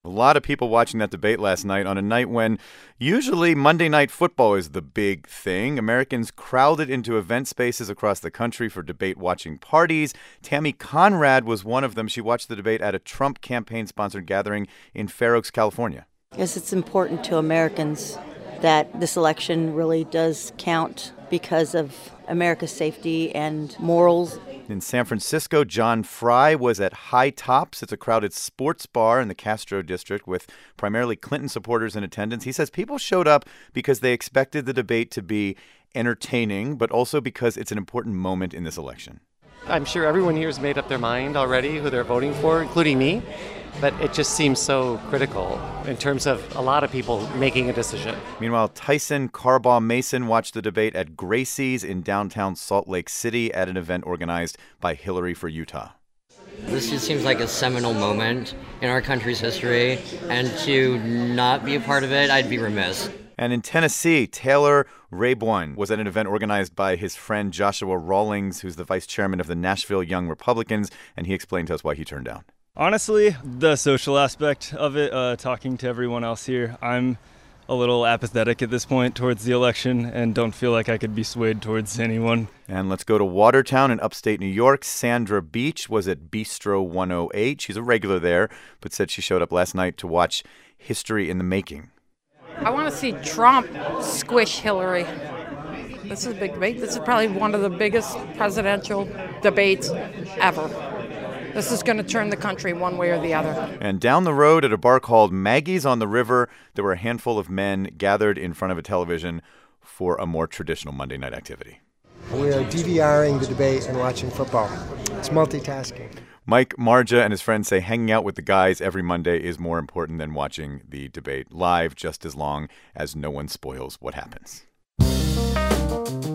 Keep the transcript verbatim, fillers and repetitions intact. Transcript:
A lot of people watching that debate last night on a night when usually Monday Night Football is the big thing. Americans crowded into event spaces across the country for debate-watching parties. Tammy Conrad was one of them. She watched the debate at a Trump campaign-sponsored gathering in Fair Oaks, California. Yes, it's important to Americans that this election really does count because of America's safety and morals. In San Francisco, John Fry was at High Tops. It's a crowded sports bar in the Castro district with primarily Clinton supporters in attendance. He says people showed up because they expected the debate to be entertaining, but also because it's an important moment in this election. I'm sure everyone here has made up their mind already who they're voting for, including me. But it just seems so critical in terms of a lot of people making a decision. Meanwhile, Tyson Carbaugh Mason watched the debate at Gracie's in downtown Salt Lake City at an event organized by Hillary for Utah. This just seems like a seminal moment in our country's history, and to not be a part of it, I'd be remiss. And in Tennessee, Taylor Raybourn was at an event organized by his friend Joshua Rawlings, who's the vice chairman of the Nashville Young Republicans, and he explained to us why he turned down. Honestly, the social aspect of it, uh, talking to everyone else here, I'm a little apathetic at this point towards the election and don't feel like I could be swayed towards anyone. And let's go to Watertown in upstate New York. Sandra Beach was at Bistro one oh eight. She's a regular there, but said she showed up last night to watch history in the making. I want to see Trump squish Hillary. This is a big debate. This is probably one of the biggest presidential debates ever. This is going to turn the country one way or the other. And down the road at a bar called Maggie's on the River, there were a handful of men gathered in front of a television for a more traditional Monday night activity. We are DVRing the debate and watching football. It's multitasking. Mike Marja and his friends say hanging out with the guys every Monday is more important than watching the debate live, just as long as no one spoils what happens.